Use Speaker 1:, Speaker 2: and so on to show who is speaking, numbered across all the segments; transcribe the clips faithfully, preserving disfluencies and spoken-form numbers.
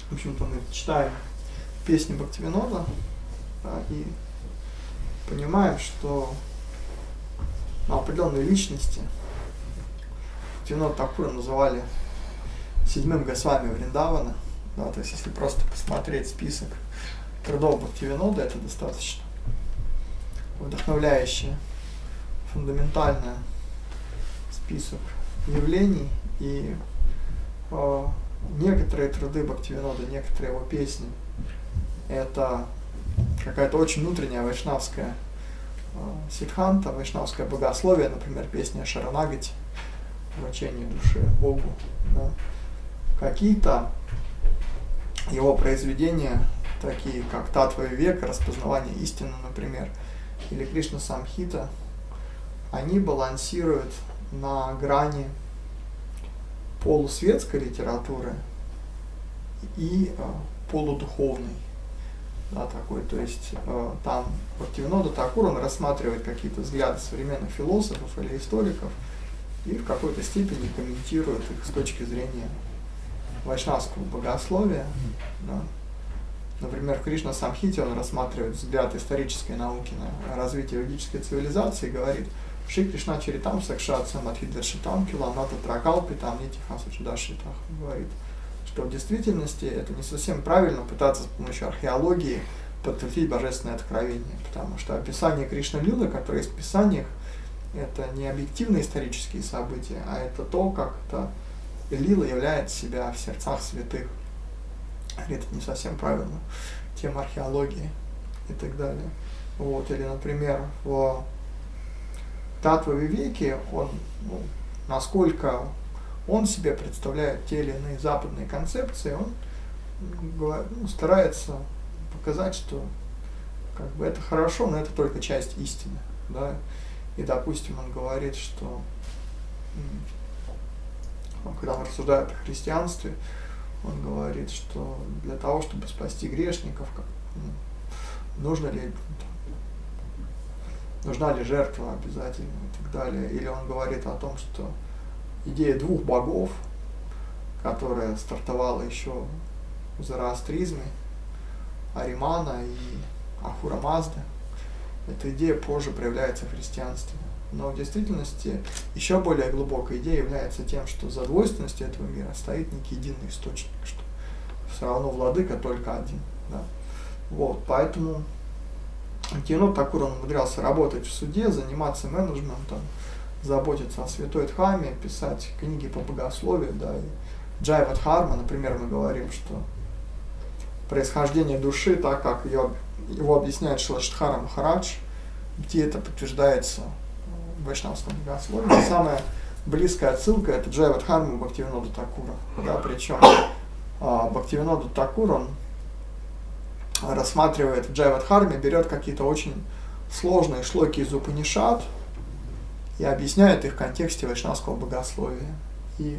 Speaker 1: В общем-то, мы читаем песни Бхактивинода, да, и понимаем, что определенные личности Бхактивинода Такура называли седьмым Госвами Вриндавана. Да, то есть, если просто посмотреть список трудов Бхактивинода, это достаточно вдохновляющий, фундаментальный список явлений, и э, некоторые труды Бхактивинода, некоторые его песни, это какая-то очень внутренняя вайшнавская э, сиддханта, вайшнавское богословие, например, песня Шаранагати, вручение души Богу. Да. Какие-то его произведения, такие как Татва Вивека, распознавание истины, например, или Кришна Самхита, они балансируют на грани полусветской литературы и э, полудуховной. Да, такой, то есть э, там Бхактивинода Такур, он рассматривает какие-то взгляды современных философов или историков и в какой-то степени комментирует их с точки зрения вайшнавского богословия. Да. Например, в Кришна Самхите он рассматривает взгляд исторической науки на развитие ведической цивилизации и говорит: Шри Кришна Чаритам Сакшат Самадхидаршитам Киланата Тракалпи там Нитихасучдашитах, говорит, что в действительности это не совсем правильно пытаться с помощью археологии подтвердить божественное откровение, потому что описание Кришна Лилы, которое есть в Писаниях, это не объективные исторические события, а это то, как это Лила являет себя в сердцах святых. Это не совсем правильно. Тема археологии и так далее. Вот. Или, например, в Татва Вивеке он, ну, насколько он себе представляет те или иные западные концепции, он ну, старается показать, что как бы это хорошо, но это только часть истины. Да? И, допустим, он говорит, что когда он рассуждает о христианстве, он говорит, что для того, чтобы спасти грешников, как, ну, нужно ли, нужна ли жертва обязательно и так далее. Или он говорит о том, что идея двух богов, которая стартовала еще в зороастризме, Аримана и Ахура Мазда, эта идея позже проявляется в христианстве. Но в действительности еще более глубокая идея является тем, что за двойственностью этого мира стоит некий единый источник, что все равно владыка только один. Да. Вот, поэтому Бхактивинода Такур он умудрялся работать в суде, заниматься менеджментом, заботиться о святой Дхамме, писать книги по богословию. Да, и Джайва Дхарма, например, мы говорим, что происхождение души, так как ее, его объясняет Шилашидхара Махарадж, где это подтверждается в вайшнавском богословии. Самая близкая отсылка — это Джайва Дхарма Бхактивинода Такура. Да, причем а, Бхактивинода Такур, он рассматривает в Джайва Дхарме, берет какие-то очень сложные шлоки из Упанишад и объясняет их в контексте вайшнавского богословия. И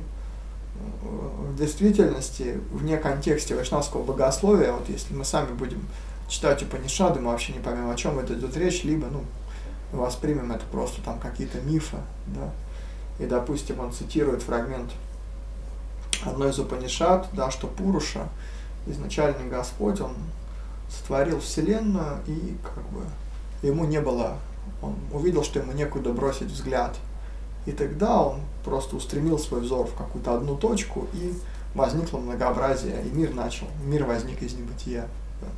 Speaker 1: в действительности, вне контексте вайшнавского богословия, вот если мы сами будем читать Упанишады, мы вообще не поймем, о чем это идет речь, либо, ну, воспримем это просто там какие-то мифы, да. И, допустим, он цитирует фрагмент одной из Упанишад, да, что Пуруша, изначальный Господь, он сотворил Вселенную, и как бы ему не было, он увидел, что ему некуда бросить взгляд. И тогда он просто устремил свой взор в какую-то одну точку, и возникло многообразие, и мир начал, мир возник из небытия. Да.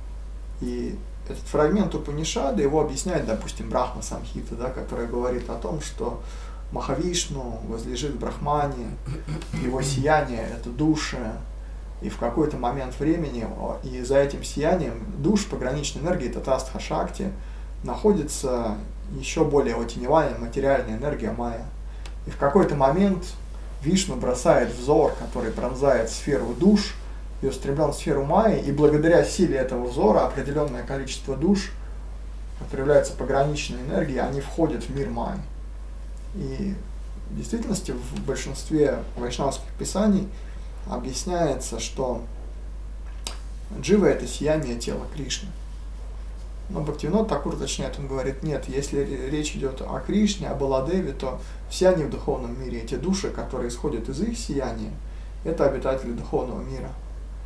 Speaker 1: И этот фрагмент Упанишады, его объясняет, допустим, Брахма Самхита, да, которая говорит о том, что Махавишну возлежит в Брахмане, его сияние — это души, и в какой-то момент времени, и за этим сиянием душ пограничной энергии Татастха Шакти находится еще более теневая материальная энергия Майя. И в какой-то момент Вишну бросает взор, который пронзает сферу душ, и устремлен в сферу Майи, и благодаря силе этого взора определенное количество душ, которые являются пограничной энергией, они входят в мир Майи. И в действительности в большинстве вайшнавских писаний объясняется, что джива — это сияние тела Кришны. Но Бхактивинода Такур уточняет, он говорит: нет, если речь идет о Кришне, о Баладеве, то все они в духовном мире, эти души, которые исходят из их сияния, это обитатели духовного мира.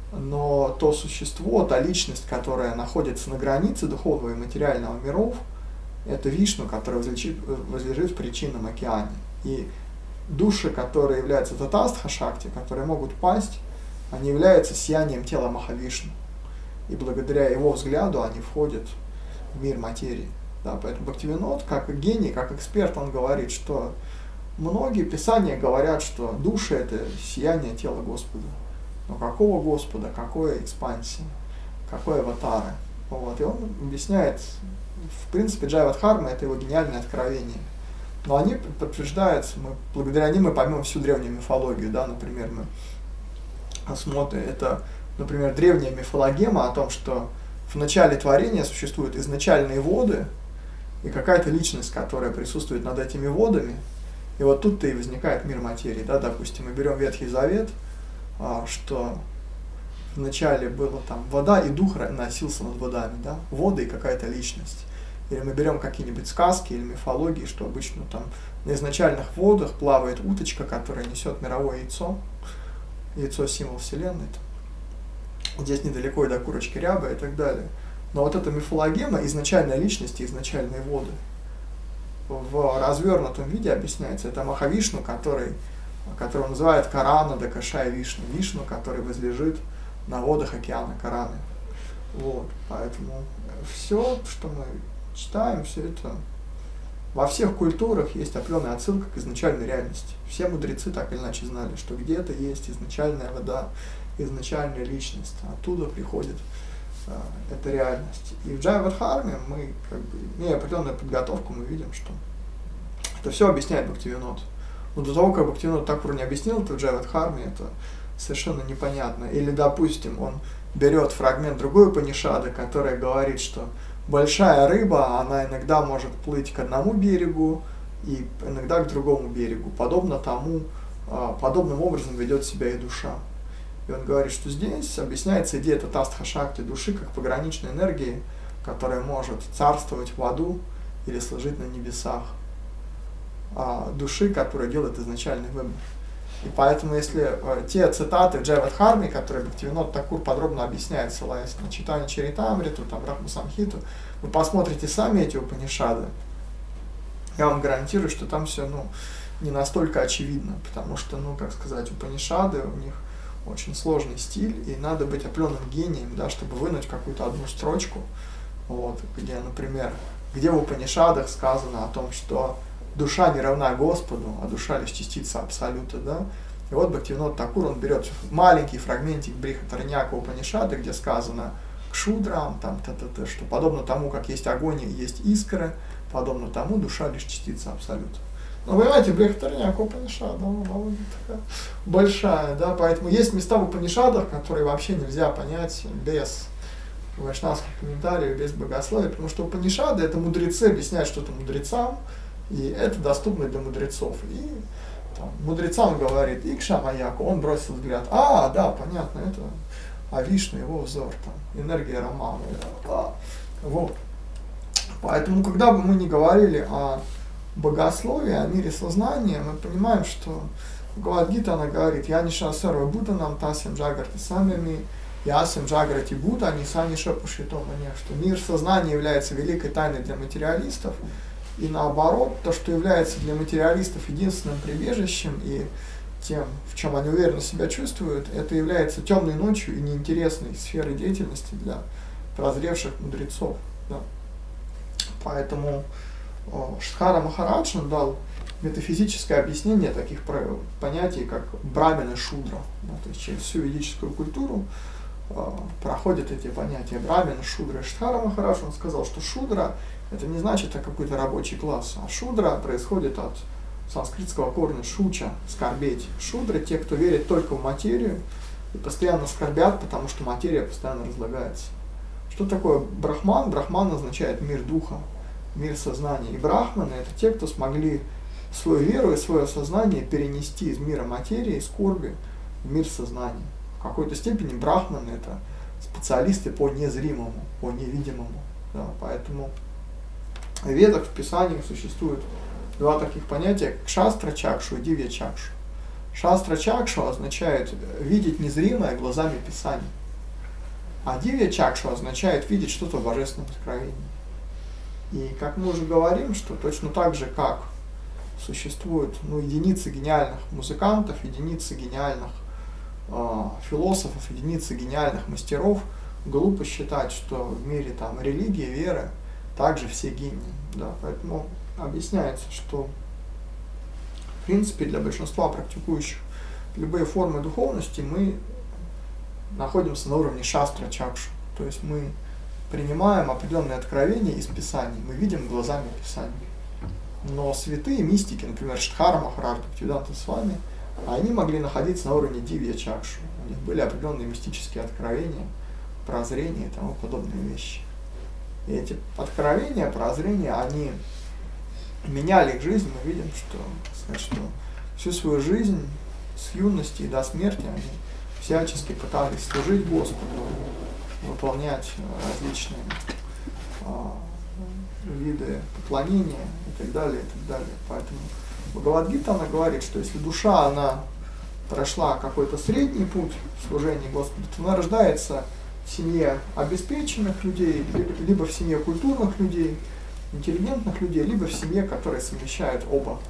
Speaker 1: но то существо, та личность, которая находится на границе духовного и материального миров, это Вишну, который возлежит, возлежит в причинном океане. И души, которые являются татастха-шакти, которые могут пасть, они являются сиянием тела Махавишну. И благодаря его взгляду они входят в мир материи. Да, поэтому Бхактивинод, как гений, как эксперт, он говорит, что многие писания говорят, что души — это сияние тела Господа. Но какого Господа, какой экспансии, какой аватары? Вот. И он объясняет, в принципе, Джайвадхарма — это его гениальное откровение. Но они подтверждаются, мы, благодаря ним мы поймем всю древнюю мифологию. Да? Например, мы смотрим, это, например, древняя мифологема о том, что в начале творения существуют изначальные воды и какая-то личность, которая присутствует над этими водами. И вот тут-то и возникает мир материи. Да? Допустим, мы берем Ветхий Завет, что вначале была там вода, и дух носился над водами, да? Вода и какая-то личность. Или мы берем какие-нибудь сказки или мифологии, что обычно там на изначальных водах плавает уточка, которая несет мировое яйцо, яйцо символ Вселенной. Здесь недалеко и до курочки ряба и так далее. Но вот эта мифологема, изначальная личность и изначальные воды, в развернутом виде объясняется. Это Махавишну, который которого называют Карана Дакашая Вишну, Вишну, который возлежит на водах океана Караны. Вот, поэтому все, что мы читаем, все это во всех культурах есть определенная отсылка к изначальной реальности. Все мудрецы так или иначе знали, что где-то есть изначальная вода, изначальная личность, оттуда приходит э, эта реальность. И в Джайвадхарме мы, как бы, имея определенную подготовку, мы видим, что это все объясняет Бхактивинод. Но до того, как Бхактивинод Такур не объяснил это в Джайвадхарме, это совершенно непонятно. Или, допустим, он берет фрагмент другой Упанишады, которая говорит, что большая рыба, она иногда может плыть к одному берегу и иногда к другому берегу. Подобно тому, подобным образом ведет себя и душа. И он говорит, что здесь объясняется идея татастха-шакти, души как пограничной энергии, которая может царствовать в аду или служить на небесах. А души, которая делает изначальный выбор. И поэтому, если э, те цитаты в Джайвадхарме, которые Бхактивинод Такур подробно объясняет, ссылаясь на читание Чаритамриту, там, Брахма Самхиту, вы посмотрите сами эти Упанишады, я вам гарантирую, что там все ну, не настолько очевидно, потому что, ну, как сказать, Упанишады, у них очень сложный стиль, и надо быть определенным гением, да, чтобы вынуть какую-то одну строчку, вот, где, например, где в Упанишадах сказано о том, что душа не равна Господу, а душа лишь частица Абсолюта, да. И вот Бхактивинод Такур, он берет маленький фрагментик Брихатарняка Упанишады, где сказано к шудрам, там, т.т.т., что подобно тому, как есть огонь и есть искры, подобно тому душа лишь частица Абсолюта. Но вы понимаете, Брихатарняка Упанишада, ну, довольно такая большая, да, поэтому есть места в Упанишадах, которые вообще нельзя понять без вайшнавских комментариев, без богословия, потому что Упанишады — это мудрецы объясняют что-то мудрецам, и это доступно для мудрецов. И там, мудрецам говорит Икша Маяку, он бросил взгляд, а, да, понятно, это а Вишну, его взор, там, энергия Рамана. Да, вот. Поэтому, когда бы мы ни говорили о богословии, о мире сознания, мы понимаем, что Бхагавад-гита, она говорит, я ниша сарва бутанам тасям джагарти самими, ясам джагарти бута, они сани шепушитом, что мир сознания является великой тайной для материалистов. И наоборот, то, что является для материалистов единственным прибежищем и тем, в чем они уверенно себя чувствуют, это является темной ночью и неинтересной сферой деятельности для прозревших мудрецов. Да. Поэтому о, Шдхара Махарадж дал метафизическое объяснение таких понятий, как брамина шудра. Да, то есть через всю ведическую культуру о, проходят эти понятия брамина, шудра. Шдхара Махарадж, он сказал, что шудра — это не значит это какой-то рабочий класс, а шудра происходит от санскритского корня шуча, скорбеть. Шудры — те, кто верит только в материю и постоянно скорбят, потому что материя постоянно разлагается. Что такое брахман? Брахман означает мир духа, мир сознания. И брахманы — это те, кто смогли свою веру и свое сознание перенести из мира материи, скорби, в мир сознания. В какой-то степени брахманы — это специалисты по незримому, по невидимому. Да, поэтому в Ведах, в Писаниях существует два таких понятия — кшастра-чакшу и дивья-чакшу. Шастра-чакшу означает видеть незримое глазами Писаний. А дивья чакшу означает видеть что-то в божественном откровении. И как мы уже говорим, что точно так же, как существуют ну, единицы гениальных музыкантов, единицы гениальных э, философов, единицы гениальных мастеров, глупо считать, что в мире там религии, веры также все гении. Да? Поэтому объясняется, что в принципе для большинства практикующих любые формы духовности мы находимся на уровне шастра чакшу. То есть мы принимаем определенные откровения из Писаний, мы видим глазами Писаний. Но святые мистики, например, Штхара Махарадж, Бхактивиданта Свами, они могли находиться на уровне дивья чакшу. У них были определенные мистические откровения, прозрения и тому подобные вещи. И эти откровения, прозрения, они меняли их жизнь. Мы видим, что, сказать, что всю свою жизнь с юности и до смерти они всячески пытались служить Господу, выполнять различные а, виды поклонения и так далее, и так далее. Поэтому Бхагавад-гита, она говорит, что если душа, она прошла какой-то средний путь в служении Господу, то она рождается в семье обеспеченных людей, либо в семье культурных людей, интеллигентных людей, либо в семье, которая совмещает оба,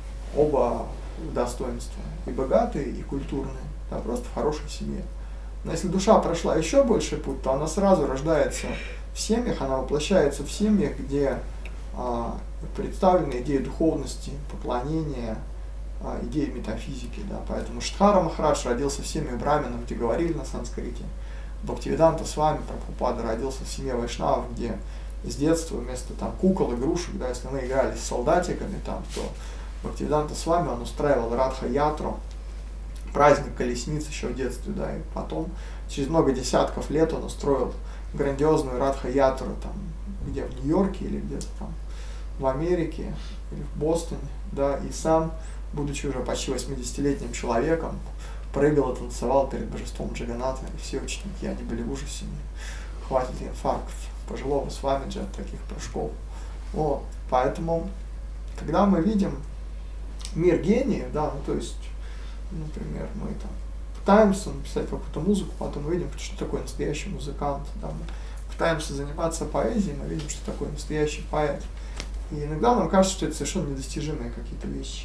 Speaker 1: оба достоинства, и богатые, и культурные, да, просто в хорошей семье. Но если душа прошла еще больший путь, то она сразу рождается в семьях, она воплощается в семьях, где а, представлены идеи духовности, поклонения, а, идеи метафизики. Да. Поэтому Штхара Махарадж родился в семье браминов, где говорили на санскрите. Бхактивиданта Свами Прабхупада родился в семье вайшнавов, где с детства вместо там, кукол, игрушек, да, если мы играли с солдатиками, там, то Бхактивиданта Свами он устраивал Радха-ятру, праздник колесниц еще в детстве, да, и потом через много десятков лет он устроил грандиозную Радха-ятру, там, где в Нью-Йорке или где-то там в Америке или в Бостоне, да, и сам, будучи уже почти восьмидесятилетним человеком, прыгал и танцевал перед божеством Джаганата, и все ученики, они были в ужасе, хватит ли инфаркт пожилого Свамиджи от таких прыжков. Вот. Поэтому, когда мы видим мир гениев, да, ну то есть, например, мы там пытаемся написать какую-то музыку, потом мы видим, что такое настоящий музыкант, да, мы пытаемся заниматься поэзией, мы видим, что такое настоящий поэт. И иногда нам кажется, что это совершенно недостижимые какие-то вещи.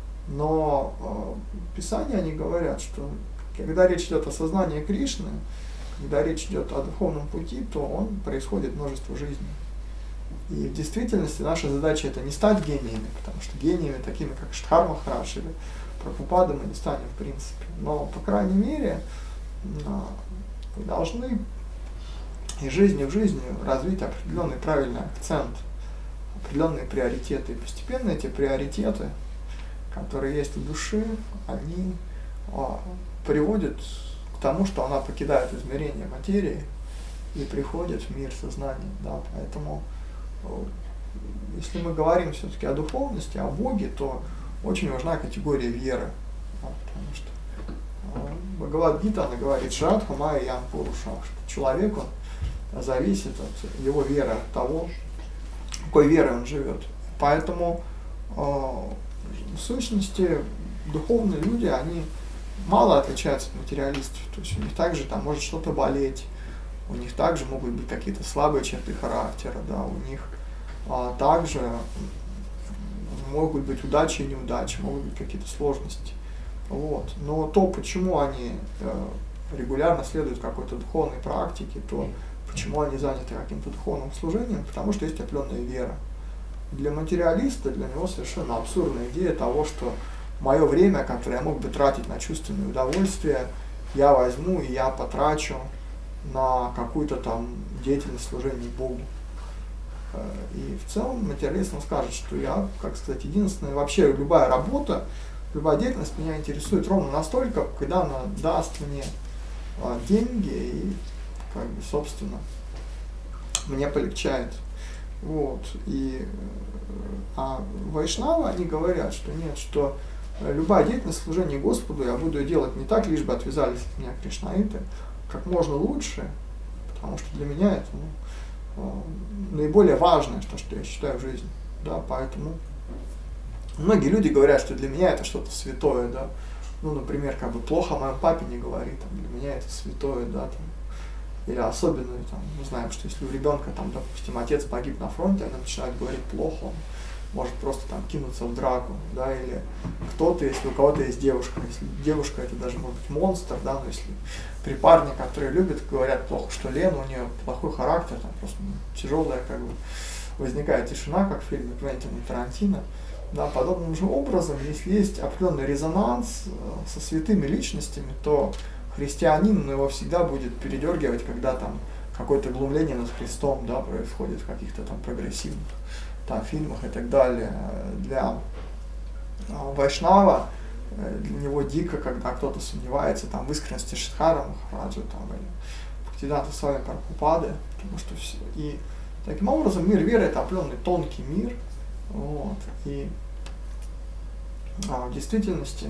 Speaker 1: Но э, Писания, они говорят, что когда речь идет о сознании Кришны, когда речь идет о духовном пути, то он происходит множество жизней. И в действительности наша задача это не стать гениями, потому что гениями такими, как Штхар Махарадж или Прабхупада, мы не станем в принципе. Но, по крайней мере, мы должны из жизни в жизнь развить определенный правильный акцент, определенные приоритеты. И постепенно эти приоритеты, которые есть у души, они а, приводят к тому, что она покидает измерение материи и приходит в мир сознания. Да? Поэтому, если мы говорим все-таки о духовности, о Боге, то очень важна категория веры. Да? Потому что а, Бхагавад-гита, она говорит, Шрадха Майя Ян Пуруша, что человек, он зависит от его веры, от того, какой верой он живет. Поэтому а, в сущности, духовные люди, они мало отличаются от материалистов. То есть у них также там может что-то болеть, у них также могут быть какие-то слабые черты характера, да, у них а, также могут быть удачи и неудачи, могут быть какие-то сложности. Вот. Но то, почему они э, регулярно следуют какой-то духовной практике, то почему они заняты каким-то духовным служением, потому что есть определенная вера. Для материалиста, для него совершенно абсурдная идея того, что мое время, которое я мог бы тратить на чувственное удовольствие, я возьму и я потрачу на какую-то там деятельность служения Богу. И в целом материалист он скажет, что я, как сказать, единственное, вообще любая работа, любая деятельность меня интересует ровно настолько, когда она даст мне деньги и, как бы, собственно, мне полегчает. Вот. И, а вайшнавы, они говорят, что нет, что любая деятельность служения Господу я буду делать не так, лишь бы отвязались от меня кришнаиты, как можно лучше, потому что для меня это ну, наиболее важное, что, что я считаю в жизни. Да, поэтому многие люди говорят, что для меня это что-то святое, да. Ну, например, как бы плохо о моем папе не говори, там, для меня это святое, да, там, или особенно, там, мы знаем, что если у ребенка, там, допустим, отец погиб на фронте, они начинают говорить плохо, он может просто там кинуться в драку, да, или кто-то, если у кого-то есть девушка, если девушка это даже может быть монстр, да, но если при парне, который любит, говорят плохо, что Лена, у нее плохой характер, там просто ну, тяжелая, как бы, возникает тишина, как в фильме Квентина Тарантино, да, подобным же образом, если есть определенный резонанс со святыми личностями, то христианин, ну, его всегда будет передергивать, когда там какое-то глумление над Христом, да, происходит в каких-то там прогрессивных там, фильмах и так далее. Для Вайшнава, для него дико, когда кто-то сомневается там, в искренности Шиддхара Махараджа там, или Бхактисиданта Свами Прабхупады, потому что все. И таким образом мир веры это определенный тонкий мир, вот, и а, в действительности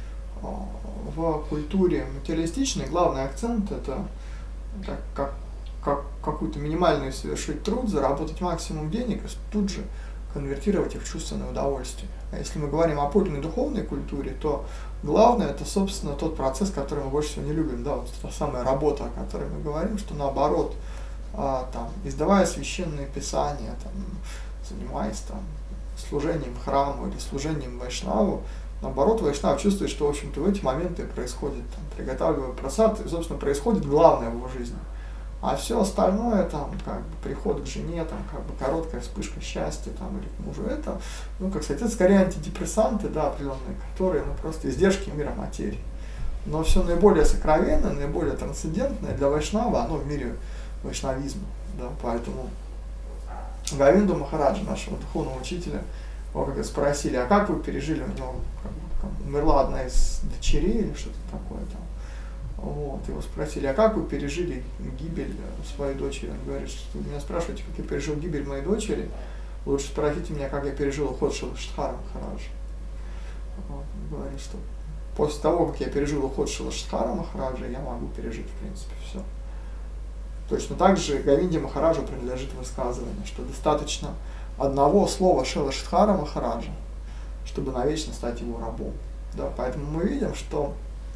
Speaker 1: в культуре материалистичной главный акцент это как, как, как какую-то минимальную совершить труд, заработать максимум денег и тут же конвертировать их в чувственное удовольствие. А если мы говорим о подлинной духовной культуре, то главное это, собственно, тот процесс, который мы больше всего не любим, да, вот та самая работа, о которой мы говорим, что наоборот, а, там, издавая священные писания, там, занимаясь там, служением храму или служением Вайшнаву, наоборот, Вайшнав чувствует, что, в общем-то, в эти моменты происходит, там, приготавливая прасад, и, собственно, происходит главное в его жизни. А все остальное, там, как бы, приход к жене, там, как бы, короткая вспышка счастья, там, или к мужу, это, ну, как сказать, это скорее антидепрессанты, да, определенные, которые, ну, просто издержки мира материи. Но все наиболее сокровенное, наиболее трансцендентное для Вайшнава, оно в мире вайшнавизма, да, поэтому Говинду Махараджа, нашего духовного учителя, его как спросили, а как вы пережили, у него как бы, как, умерла одна из дочерей или что-то такое там. Вот, его спросили, а как вы пережили гибель своей дочери? Он говорит, что вы меня спрашиваете, как я пережил гибель моей дочери, лучше спросите меня, как я пережил уход Шилашиддхара Махараджа. Вот, он говорит, что после того, как я пережил уход Шилашиддхара Махараджа, я могу пережить, в принципе, все. Точно так же Говинде Махараджу принадлежит высказывание, что достаточно одного слова Шилашиддхара Махараджа, чтобы навечно стать его рабом. Да, поэтому мы видим, что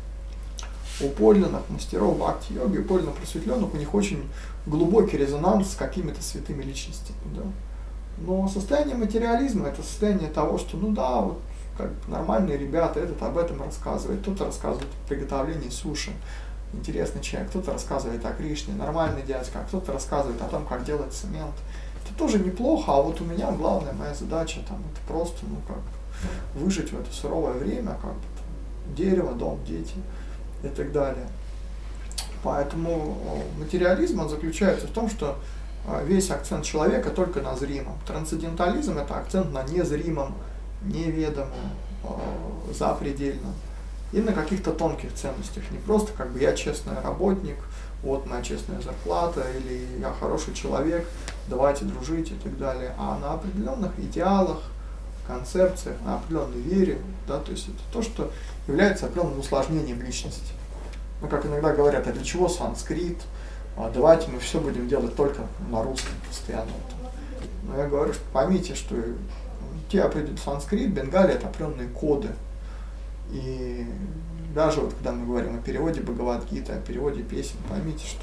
Speaker 1: у подлинных мастеров бхакти-йоги, у подлинно просветленных, у них очень глубокий резонанс с какими-то святыми личностями. Да. Но состояние материализма – это состояние того, что, ну да, вот как бы нормальные ребята, этот об этом рассказывает, кто-то рассказывает о приготовлении суши, интересный человек, кто-то рассказывает о Кришне, нормальный дядька, а кто-то рассказывает о том, как делать цемент. Это тоже неплохо, а вот у меня главная моя задача там, это просто, ну как, выжить в это суровое время, как бы, там, дерево, дом, дети и так далее. Поэтому материализм, он заключается в том, что весь акцент человека только на зримом. Трансцендентализм – это акцент на незримом, неведомом, запредельном и на каких-то тонких ценностях. Не просто как бы я честный работник, вот моя честная зарплата, или я хороший человек, давайте дружить и так далее, а на определенных идеалах, концепциях, на определенной вере, да, то есть это то, что является определенным усложнением личности. Ну, как иногда говорят, а для чего санскрит? А давайте мы все будем делать только на русском постоянно. Но я говорю, что поймите, что те определенные санскрит, бенгали – это определенные коды. И даже вот когда мы говорим о переводе Бхагавад-гиты, о переводе песен, поймите, что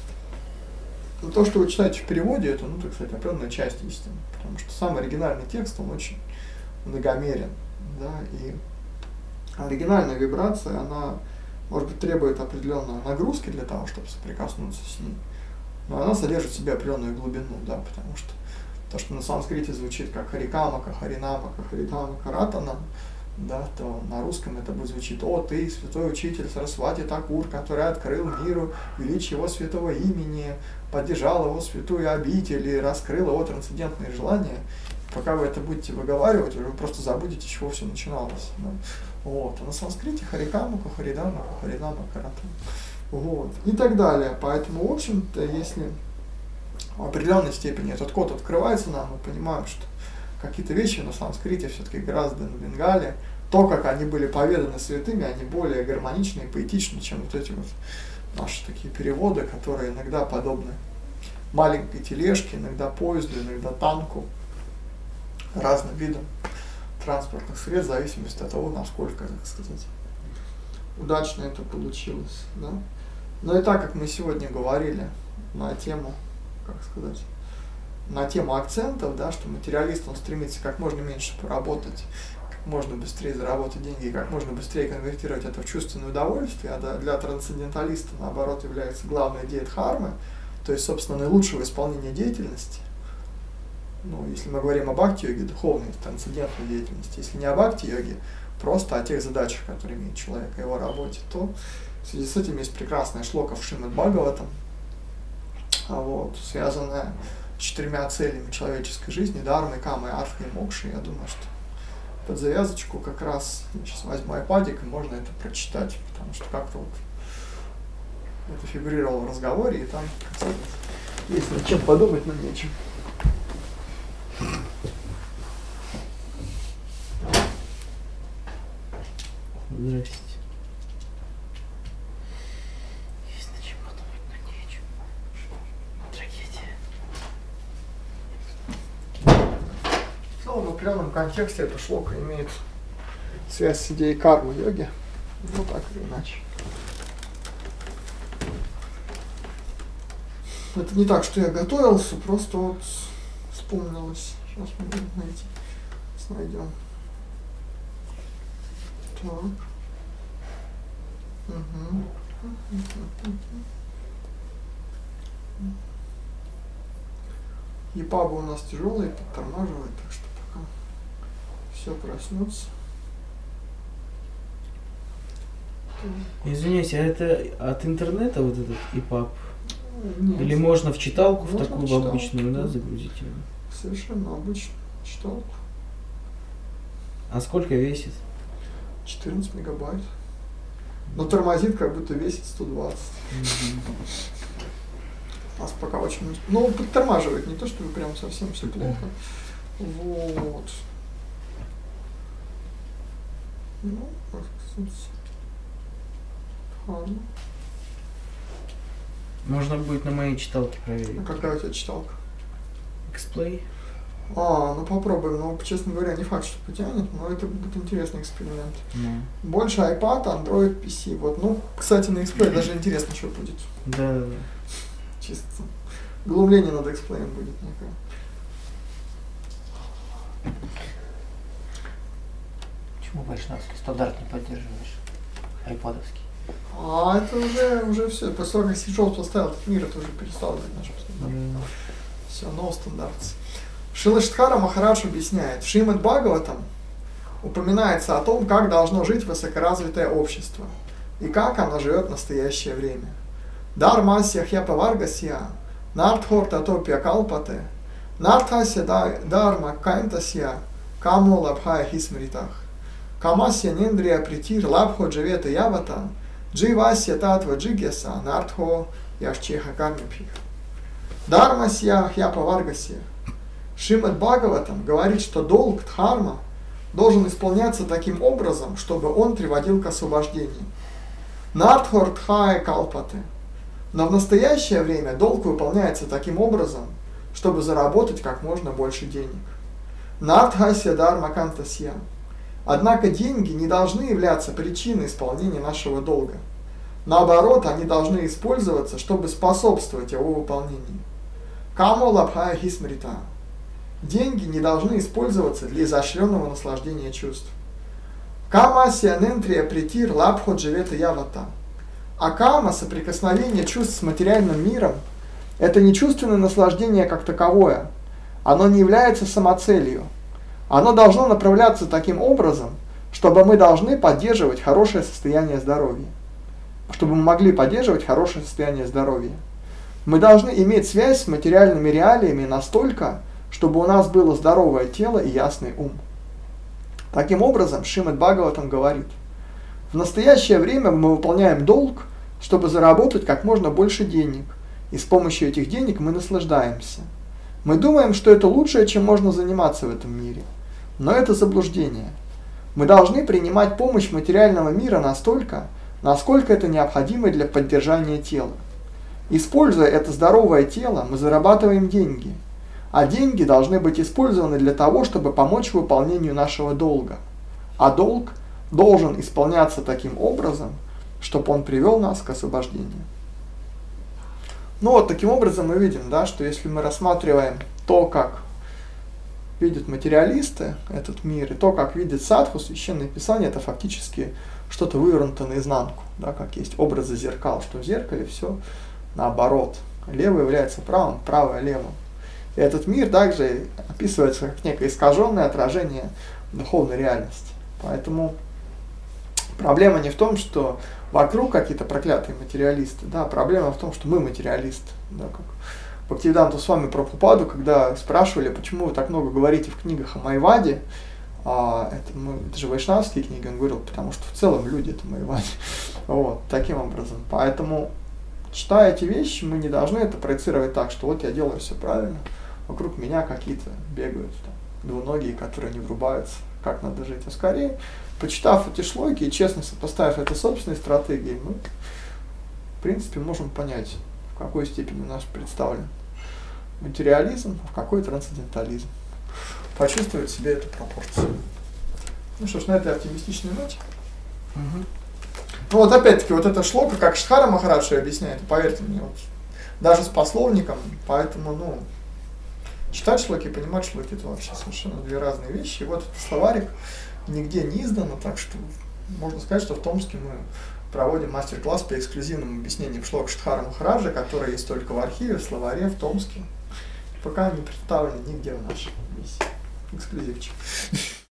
Speaker 1: ну, то, что вы читаете в переводе, это, ну, так сказать, определенная часть истины. Потому что сам оригинальный текст, он очень многомерен. Да, и оригинальная вибрация, она, может быть, требует определенной нагрузки для того, чтобы соприкоснуться с ней. Но она содержит в себе определенную глубину, да, потому что то, что на санскрите звучит как Харикамака, Харинамака, Харидамака, Ратана, да, то на русском это будет звучит: «О, ты, святой учитель Сарасвати Такур, который открыл миру величие его святого имени, поддержал его святую обитель и раскрыл его трансцендентные желания». Пока вы это будете выговаривать, вы просто забудете, с чего все начиналось. Да? Вот. А на санскрите Харикамака, Харидамака, Харинамака, Ратана. Вот. И так далее. Поэтому, в общем-то, если в определенной степени этот код открывается нам, мы понимаем, что какие-то вещи на санскрите все-таки гораздо на бенгале, то, как они были поведаны святыми, они более гармоничны и поэтичны, чем вот эти вот наши такие переводы, которые иногда подобны маленькой тележке, иногда поезду, иногда танку, разным видам транспортных средств, в зависимости от того, насколько, так сказать, удачно это получилось. Да? Но и так как мы сегодня говорили на тему, как сказать, на тему акцентов, да, что материалист, он стремится как можно меньше поработать, как можно быстрее заработать деньги и как можно быстрее конвертировать это в чувственное удовольствие, а для трансценденталиста, наоборот, является главной идеей дхармы, то есть, собственно, наилучшего исполнения деятельности. Ну, если мы говорим о бхакти-йоге, духовной, трансцендентной деятельности, если не о бхакти-йоге, просто о тех задачах, которые имеет человек, о его работе, то в связи с этим есть прекрасная шлока в Шримад Бхагаватам, вот, связанная с четырьмя целями человеческой жизни, дармой, камой, артхой и мокшей. Я думаю, что под завязочку как раз, я сейчас возьму айпадик, и можно это прочитать, потому что как-то вот это фигурировало в разговоре, и там, как сказать, есть над чем подумать, но нечем.
Speaker 2: Здрасте. Есть над чем подумать, но нечем. Трагедия.
Speaker 1: В целом, в определенном контексте эта шлока имеет связь с идеей кармы-йоги, ну так или иначе. Это не так, что я готовился, просто вот вспомнилось. Сейчас мы будем найти, найдем. Так. Угу. Епаба у нас тяжелая, подтормаживает, так что пока все проснется.
Speaker 2: Извините, а это от интернета вот этот ипаб?
Speaker 1: Нет.
Speaker 2: Или можно в читалку,
Speaker 1: можно
Speaker 2: в такую
Speaker 1: в читалку,
Speaker 2: обычную, да,
Speaker 1: да,
Speaker 2: загрузить его?
Speaker 1: Совершенно обычную читалку.
Speaker 2: А сколько весит?
Speaker 1: четырнадцать мегабайт. Но тормозит, как будто весит сто двадцать.
Speaker 2: Mm-hmm.
Speaker 1: У нас пока очень... Ну, подтормаживает, не то, чтобы прям совсем все плохо. Вот. Ну, как сказать... Ладно.
Speaker 2: Можно будет на моей читалке проверить.
Speaker 1: А какая у тебя читалка?
Speaker 2: Xplay.
Speaker 1: А, ну попробуем. Но, честно говоря, не факт, что потянет, но это будет интересный эксперимент.
Speaker 2: No.
Speaker 1: Больше iPad, Android, пи си. Вот, ну, кстати, на Xplay даже интересно, что будет.
Speaker 2: Да, да, да.
Speaker 1: Чисто. Глумление над Xplay будет некое.
Speaker 3: Почему вайшнавский стандарт не поддерживаешь? Айпадовский.
Speaker 1: А это уже, уже все. После того, как Стив Джобс поставил этот мир, это уже перестало быть нашим стандартом.
Speaker 2: Mm.
Speaker 1: Все, no standards. Шилаштхара Махарадж объясняет, в Шримад Бхагаватам упоминается о том, как должно жить высокоразвитое общество и как оно живет в настоящее время. Дармасья хьяпаваргасья, нартхор татопья калпате, нартхасья дарма каймтасья, камо лабхая хисмритах, камасья нендрия притир лабхо джавета явата, дживасья татва джигеса, нартхо яшчеха кармипих. Дармасья хьяпаваргасья. Шримад Бхагаватам говорит, что долг дхарма должен исполняться таким образом, чтобы он приводил к освобождению. Нартхор дхая калпате. Но в настоящее время долг выполняется таким образом, чтобы заработать как можно больше денег. Нартхасья дарма кантасья. Однако деньги не должны являться причиной исполнения нашего долга. Наоборот, они должны использоваться, чтобы способствовать его выполнению. Камо лабхая хисмрита. Деньги не должны использоваться для изощренного наслаждения чувств. Камасья нентрия притир лабхо джавета явата. А кама, соприкосновение чувств с материальным миром, это не чувственное наслаждение как таковое. Оно не является самоцелью. Оно должно направляться таким образом, чтобы мы должны поддерживать хорошее состояние здоровья. Чтобы мы могли поддерживать хорошее состояние здоровья. Мы должны иметь связь с материальными реалиями настолько, чтобы у нас было здоровое тело и ясный ум. Таким образом, Шримад Бхагаватам говорит, в настоящее время мы выполняем долг, чтобы заработать как можно больше денег, и с помощью этих денег мы наслаждаемся. Мы думаем, что это лучшее, чем можно заниматься в этом мире. Но это заблуждение. Мы должны принимать помощь материального мира настолько, насколько это необходимо для поддержания тела. Используя это здоровое тело, мы зарабатываем деньги. А деньги должны быть использованы для того, чтобы помочь выполнению нашего долга. А долг должен исполняться таким образом, чтобы он привел нас к освобождению. Ну вот таким образом мы видим, да, что если мы рассматриваем то, как видят материалисты этот мир, и то, как видит садху, священное писание, это фактически что-то вывернуто наизнанку, да, как есть образы зеркал, что в зеркале все наоборот. Левое является правым, правое левым. И этот мир также описывается как некое искаженное отражение духовной реальности. Поэтому проблема не в том, что вокруг какие-то проклятые материалисты, да, проблема в том, что мы материалисты. Да, как Бхактивиданта Свами Прабхупаду, когда спрашивали, почему вы так много говорите в книгах о Майваде, а, это, ну, это же вайшнавские книги, он говорил, потому что в целом люди это Майваде. Вот, таким образом. Поэтому, читая эти вещи, мы не должны это проецировать так, что вот я делаю все правильно, вокруг меня какие-то бегают там, двуногие, которые не врубаются, как надо жить. А скорее, почитав эти шлоки и честно сопоставив это с собственной стратегией, мы, в принципе, можем понять, в какой степени у нас представлен материализм, а в какой трансцендентализм. Почувствовать в себе эту пропорцию. Ну что ж, на этой оптимистичной ноте.
Speaker 2: Угу.
Speaker 1: Ну вот опять-таки, вот эта шлока, как Штхара Махараджи объясняет, поверьте мне, вот, даже с пословником, поэтому, ну, читать шлоки и понимать шлоки, это вообще совершенно две разные вещи. И вот этот словарик нигде не издано, так что можно сказать, что в Томске мы проводим мастер-класс по эксклюзивным объяснениям шлок Штхара Махараджа, который есть только в архиве, в словаре, в Томске. Пока не представлен нигде в нашей миссии. Эксклюзивчик.